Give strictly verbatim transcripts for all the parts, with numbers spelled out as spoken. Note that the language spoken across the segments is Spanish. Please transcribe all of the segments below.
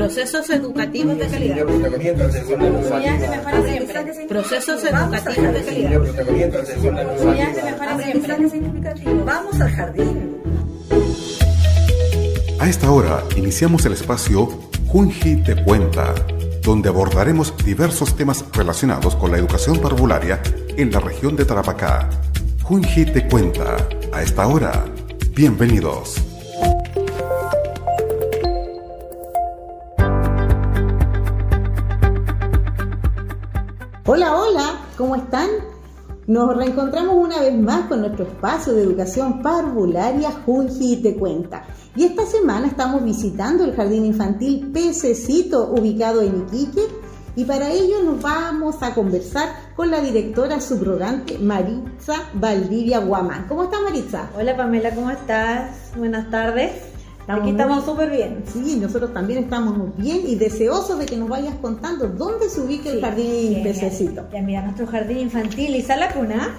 Procesos educativos de calidad. Procesos educativos de calidad. Vamos al jardín. A esta hora iniciamos el espacio Junji te cuenta, donde abordaremos diversos temas relacionados con la educación parvularia en la región de Tarapacá. Junji te cuenta. A esta hora, bienvenidos. Hola, hola, ¿cómo están? Nos reencontramos una vez más con nuestro espacio de educación parvularia Junji te cuenta. Y esta semana estamos visitando el Jardín Infantil Pececito, ubicado en Iquique, y para ello nos vamos a conversar con la directora subrogante Maritza Valdivia Guamán. ¿Cómo está, Maritza? Hola, Pamela, ¿cómo estás? Buenas tardes. Estamos Aquí estamos súper bien. Sí, nosotros también estamos muy bien y deseosos de que nos vayas contando dónde se ubica el Sí, Jardín sí, Pececito. Ya, mira, nuestro Jardín Infantil y Sala Cuna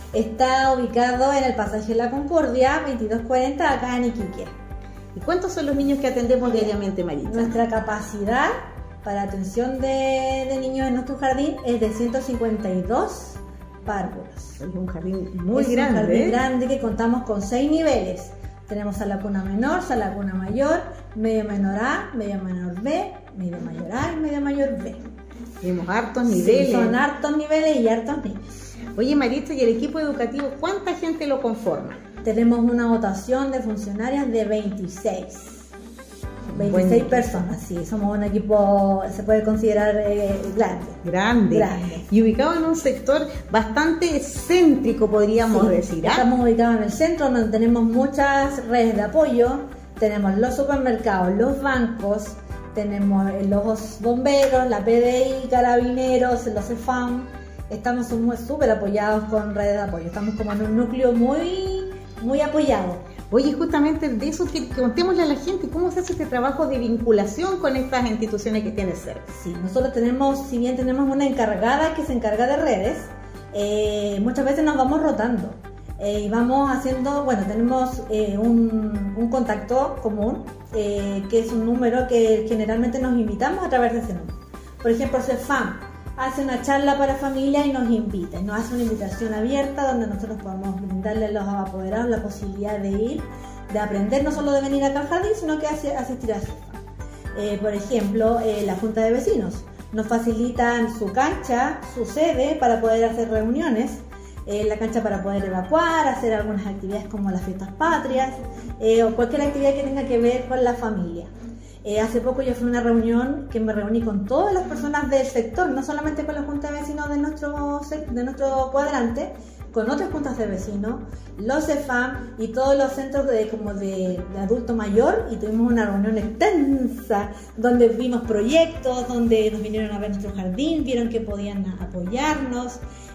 está ubicado en el Pasaje de la Concordia, veintidós cuarenta, acá en Iquique. ¿Y cuántos son los niños que atendemos diariamente, Maritza? Nuestra capacidad para atención de, de niños en nuestro jardín es de ciento cincuenta y dos párvulos. Es un jardín muy es grande. un jardín ¿eh? grande que contamos con seis niveles. Tenemos sala cuna menor, sala cuna mayor, medio menor A, medio menor B, medio mayor A y medio mayor B. Tenemos hartos niveles. Sí, son hartos niveles y hartos niños. Oye, Maritza, ¿y el equipo educativo cuánta gente lo conforma? Tenemos una dotación de funcionarias de veintiséis. veintiséis Buen personas, sí, somos un equipo, se puede considerar eh, grande. Grande. Grande. Y ubicado en un sector bastante céntrico, podríamos Sí, decir. ¿ah? Estamos ubicados en el centro donde tenemos muchas redes de apoyo, tenemos los supermercados, los bancos, tenemos los bomberos, la P D I, carabineros, los C E F A M. Estamos súper apoyados con redes de apoyo, estamos como en un núcleo muy, muy apoyado. Oye, justamente de eso, que, que contémosle a la gente cómo se hace este trabajo de vinculación con estas instituciones que tienen cerca. Sí, nosotros tenemos, si bien tenemos una encargada que se encarga de redes, eh, muchas veces nos vamos rotando eh, y vamos haciendo, bueno, tenemos eh, un, un contacto común, eh, que es un número que generalmente nos invitamos a través de ese número. Por ejemplo, C E F A M hace una charla para familia y nos invita, y nos hace una invitación abierta donde nosotros podemos brindarle a los apoderados la posibilidad de ir, de aprender, no solo de venir acá al jardín, sino que asistir a C E F A M. Eh, por ejemplo, eh, la Junta de Vecinos nos facilitan su cancha, su sede para poder hacer reuniones, eh, la cancha para poder evacuar, hacer algunas actividades como las fiestas patrias, eh, o cualquier actividad que tenga que ver con la familia. Eh, hace poco yo fui a una reunión que me reuní con todas las personas del sector, no solamente con la Junta de Vecinos de nuestro, de nuestro cuadrante, con otras juntas de vecinos, los C E F A M y todos los centros de, como de, de adulto mayor, y tuvimos una reunión extensa donde vimos proyectos, donde nos vinieron a ver nuestro jardín, vieron que podían apoyarnos.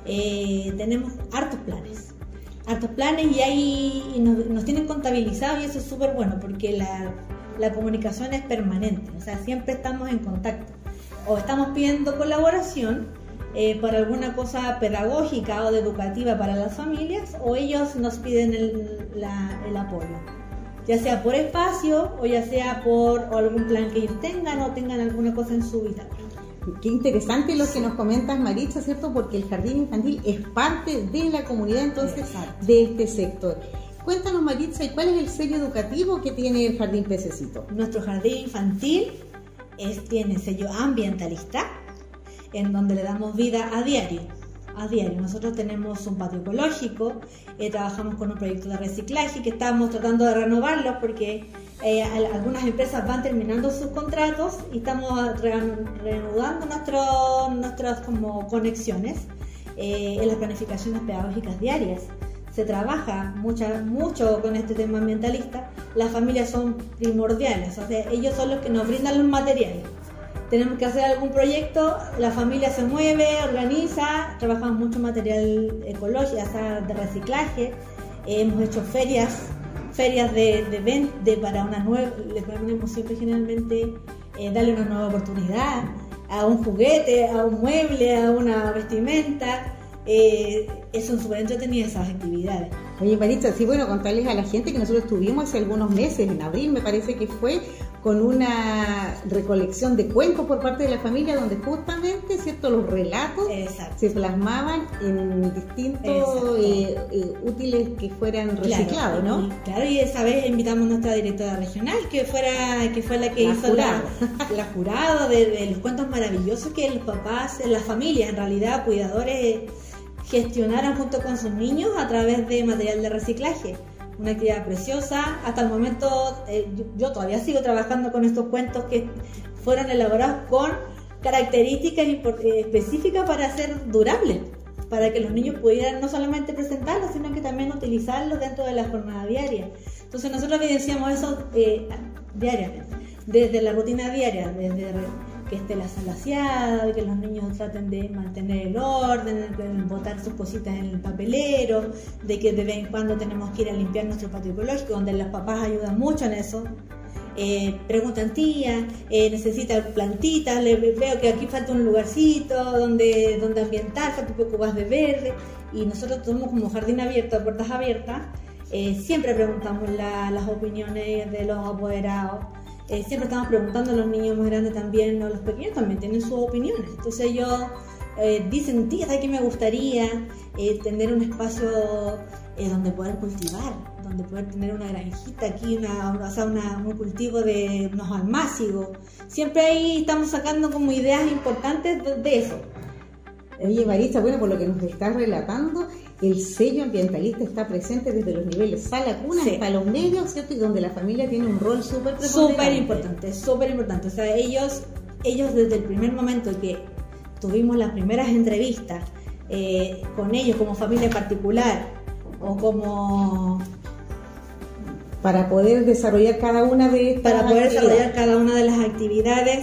Eh, tenemos hartos planes. hartos planes y ahí y nos, nos tienen contabilizados, y eso es súper bueno porque la, la comunicación es permanente, o sea, siempre estamos en contacto o estamos pidiendo colaboración eh, para alguna cosa pedagógica o de educativa para las familias, o ellos nos piden el, la, el apoyo, ya sea por espacio o ya sea por o algún plan que ellos tengan o tengan alguna cosa en su vida. Qué interesante lo que nos comentas, Maritza, ¿cierto? Porque el jardín infantil es parte de la comunidad, entonces, exacto, de este sector. Cuéntanos, Maritza, ¿y cuál es el sello educativo que tiene el Jardín Pececito? Nuestro jardín infantil es, tiene sello ambientalista, en donde le damos vida a diario. A diario. Nosotros tenemos un patio ecológico, eh, trabajamos con un proyecto de reciclaje que estamos tratando de renovarlo porque eh, algunas empresas van terminando sus contratos y estamos re- reanudando nuestro, nuestras como conexiones eh, en las planificaciones pedagógicas diarias. Se trabaja mucha, mucho con este tema ambientalista. Las familias son primordiales, o sea, ellos son los que nos brindan los materiales. Tenemos que hacer algún proyecto, la familia se mueve, organiza, trabajamos mucho material ecológico, o sea, de reciclaje, eh, hemos hecho ferias, ferias de, de, de para una nueva, le ponemos siempre generalmente eh, darle una nueva oportunidad a un juguete, a un mueble, a una vestimenta, eh, son súper entretenidas esas actividades. Oye, Maritza, sí, bueno, contarles a la gente que nosotros estuvimos hace algunos meses, en abril me parece que fue, con una recolección de cuentos por parte de la familia donde justamente, ¿cierto?, los relatos Exacto. se plasmaban en distintos eh, eh, útiles que fueran reciclados, claro, ¿no? Y, claro, y esa vez invitamos a nuestra directora regional, que fuera que fue la que La hizo jurado. la, la jurado de, de los cuentos maravillosos que los papás, las familias, en realidad, cuidadores, gestionaran junto con sus niños a través de material de reciclaje. Una actividad preciosa. Hasta el momento eh, yo, yo todavía sigo trabajando con estos cuentos que fueron elaborados con características import- eh, específicas para ser durables, para que los niños pudieran no solamente presentarlos, sino que también utilizarlos dentro de la jornada diaria. Entonces nosotros evidenciamos eso eh, diariamente, desde la rutina diaria, desde que esté la sala aseada, de que los niños traten de mantener el orden, de botar sus cositas en el papelero, de que de vez en cuando tenemos que ir a limpiar nuestro patio ecológico, donde los papás ayudan mucho en eso. Eh, preguntan, tía, eh, necesita plantitas, le veo que aquí falta un lugarcito donde, donde ambientar, falta un poco más de verde, y nosotros tenemos como jardín abierto, puertas abiertas, eh, siempre preguntamos la, las opiniones de los apoderados. Eh, siempre estamos preguntando a los niños más grandes también, o los pequeños también tienen sus opiniones. Entonces ellos eh, dicen, tía, ¿sabes qué me gustaría? Eh, tener un espacio eh, donde poder cultivar, donde poder tener una granjita aquí, una, o sea, una, un cultivo de unos almácigos. Siempre ahí estamos sacando como ideas importantes de, de eso. Oye, Maritza, bueno, por lo que nos estás relatando, el sello ambientalista está presente desde los niveles sala, cuna, Sí. hasta los medios, ¿cierto? Y donde la familia tiene un rol súper preponderante. Súper importante, súper importante. O sea, ellos, ellos desde el primer momento que tuvimos las primeras entrevistas eh, con ellos como familia particular o como... Para poder desarrollar cada una de estas para poder actividades. desarrollar cada una de las actividades.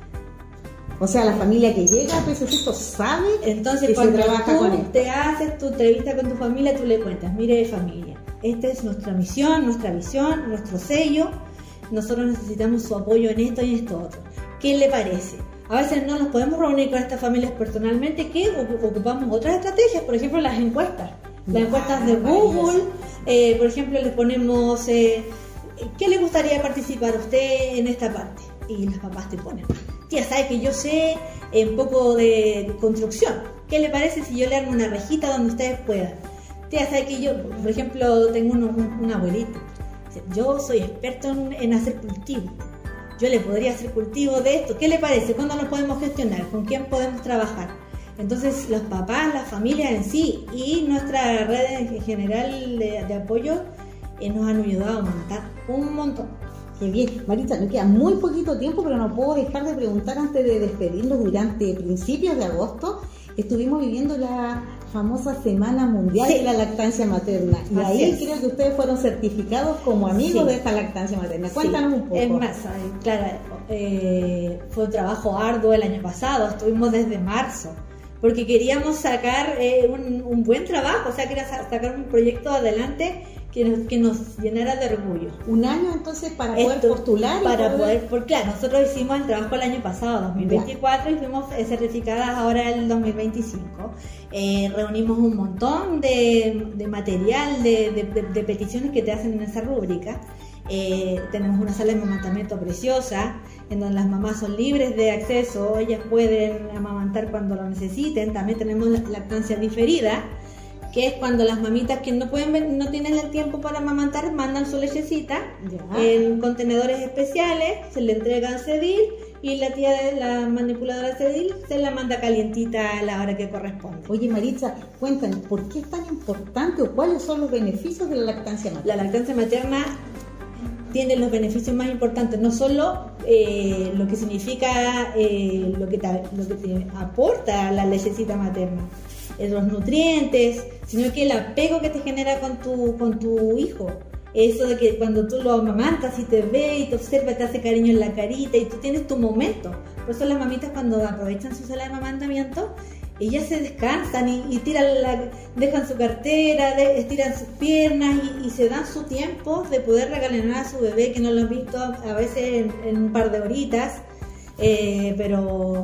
O sea, la familia que llega a Pececito sabe Entonces, que se cuando trabaja con tú esto. te haces tu entrevista con tu familia, tú le cuentas, mire familia, esta es nuestra misión, nuestra visión, nuestro sello, nosotros necesitamos su apoyo en esto y en esto otro. ¿Qué le parece? A veces no nos podemos reunir con estas familias personalmente, que ocupamos otras estrategias, por ejemplo las encuestas, las encuestas de Google, eh, por ejemplo les ponemos, eh, ¿qué le gustaría participar a usted en esta parte? Y los papás te ponen, tía, sabe que yo sé un poco de construcción, ¿qué le parece si yo le armo una rejita donde ustedes puedan? Tía, sabe que yo, por ejemplo, tengo un, un, un abuelito, yo soy experto en, en hacer cultivo, yo le podría hacer cultivo de esto, ¿qué le parece? ¿Cuándo lo podemos gestionar? ¿Con quién podemos trabajar? Entonces los papás, las familias en sí y nuestra red en general de, de apoyo eh, nos han ayudado a montar un montón. Qué bien. Maritza, nos queda muy poquito tiempo, pero no puedo dejar de preguntar antes de despedirnos. Durante principios de agosto estuvimos viviendo la famosa Semana Mundial Sí. de la Lactancia Materna. Y Así ahí es. creo que ustedes fueron certificados como amigos Sí. de esta lactancia materna. Cuéntanos Sí. un poco. Es más, ay, claro, eh, fue un trabajo arduo el año pasado, estuvimos desde marzo, porque queríamos sacar eh, un, un buen trabajo, o sea, quería sa- sacar un proyecto adelante que nos, que nos llenara de orgullo. Un año entonces para poder Esto, postular. y para poder, porque claro, nosotros hicimos el trabajo el año pasado, dos mil veinticuatro, Ya. y fuimos eh, certificadas ahora el dos mil veinticinco. Eh, reunimos un montón de, de material, de, de, de, de peticiones que te hacen en esa rúbrica. Eh, tenemos una sala de amamantamiento preciosa, en donde las mamás son libres de acceso, ellas pueden amamantar cuando lo necesiten. También tenemos la lactancia diferida, que es cuando las mamitas que no pueden ver- no tienen el tiempo para amamantar, mandan su lechecita Ya. en contenedores especiales, se le entrega al cedil y la tía de la manipuladora del cedil se la manda calientita a la hora que corresponde. Oye, Maritza, cuéntanos, ¿por qué es tan importante o cuáles son los beneficios de la lactancia materna? La lactancia materna tiene los beneficios más importantes, no solo eh, lo que significa, eh, lo, que te, lo que te aporta la lechecita materna, eh, los nutrientes, sino que el apego que te genera con tu, con tu hijo. Eso de que cuando tú lo amamantas y te ve y te observa, te hace cariño en la carita y tú tienes tu momento. Por eso las mamitas, cuando aprovechan su sala de amamantamiento, ellas se descansan y, y tiran la, dejan su cartera, de, estiran sus piernas y, y se dan su tiempo de poder regalar a su bebé, que no lo han visto a veces en, en un par de horitas, eh, pero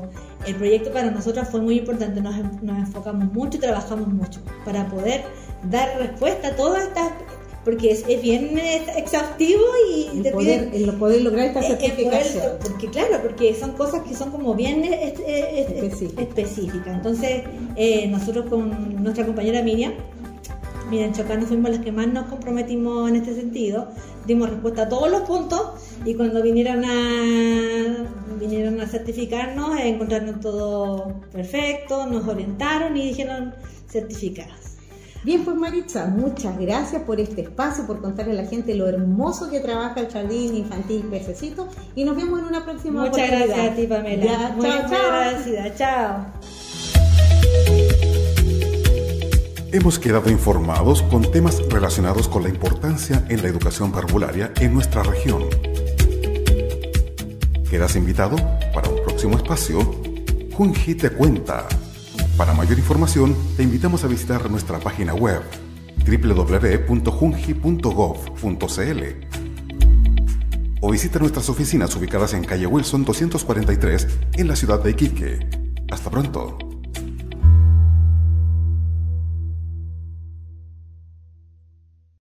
el proyecto para nosotros fue muy importante, nos, nos enfocamos mucho y trabajamos mucho para poder dar respuesta a todas estas, porque es, es bien exhaustivo y el te poder, piden, el poder lograr esta eh, el certificación. poder, porque claro, porque son cosas que son como bien es, es, Específica. específicas. Entonces, eh, nosotros con nuestra compañera Miriam, Miriam Chocano, fuimos las que más nos comprometimos en este sentido, dimos respuesta a todos los puntos y cuando vinieron a vinieron a certificarnos, encontraron todo perfecto, nos orientaron y dijeron certificadas. Bien, pues Maritza, muchas gracias por este espacio, por contarle a la gente lo hermoso que trabaja el Jardín Infantil Pececito y nos vemos en una próxima Muchas oportunidad. gracias a ti, Pamela. Ya, muy, chao, muy chao. agradecida. Chao. Hemos quedado informados con temas relacionados con la importancia en la educación parvularia en nuestra región. Quedas invitado para un próximo espacio, Junji te cuenta. Para mayor información, te invitamos a visitar nuestra página web doble u doble u doble u punto junji punto gov punto c l o visita nuestras oficinas ubicadas en calle Wilson doscientos cuarenta y tres en la ciudad de Iquique. Hasta pronto.